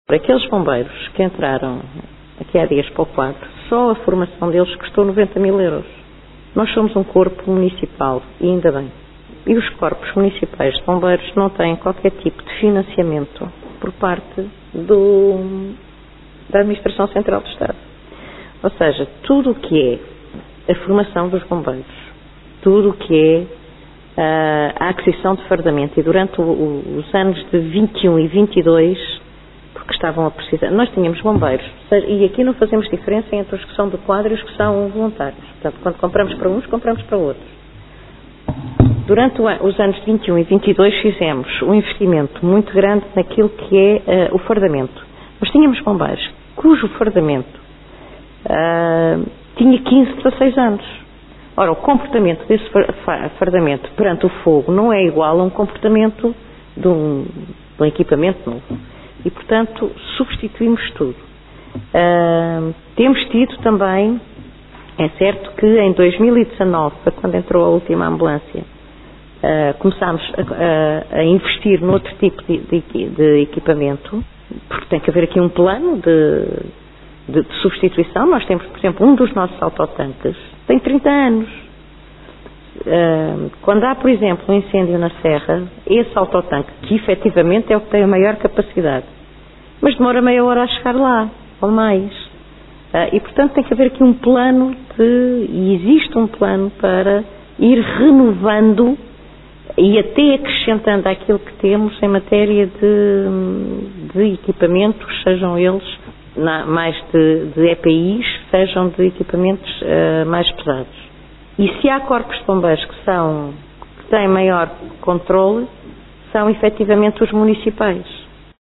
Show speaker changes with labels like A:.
A: Aqueles bombeiros que entraram aqui há dias para o quadro, só a formação deles custou 90 mil euros. Nós somos um corpo municipal, e ainda bem. E os corpos municipais de bombeiros não têm qualquer tipo de financiamento por parte da Administração Central do Estado. Ou seja, tudo o que é a formação dos bombeiros, tudo o que é a aquisição de fardamento, e durante os anos de 21 e 22, porque estavam a precisar, nós tínhamos bombeiros, e aqui não fazemos diferença entre os que são de quadro e os que são voluntários. Portanto, quando compramos para uns, compramos para outros. Durante os anos de 21 e 22 fizemos um investimento muito grande naquilo que é o fardamento. Mas tínhamos bombeiros cujo fardamento tinha 15, 16 anos. Ora, o comportamento desse fardamento perante o fogo não é igual a um comportamento de um equipamento novo. E, portanto, substituímos tudo. Temos tido também, é certo que em 2019, quando entrou a última ambulância, começámos a investir noutro tipo de equipamento, porque tem que haver aqui um plano de substituição. Nós temos, por exemplo, um dos nossos autotanques tem 30 anos. Quando há, por exemplo, um incêndio na serra, esse autotanque, que efetivamente é o que tem a maior capacidade, mas demora meia hora a chegar lá, ou mais. E, portanto, tem que haver aqui um plano e existe um plano para ir renovando e até acrescentando aquilo que temos em matéria de equipamentos, sejam eles mais de EPIs, sejam de equipamentos mais pesados. E se há corpos de bombeiros que têm maior controle, são efetivamente os municipais.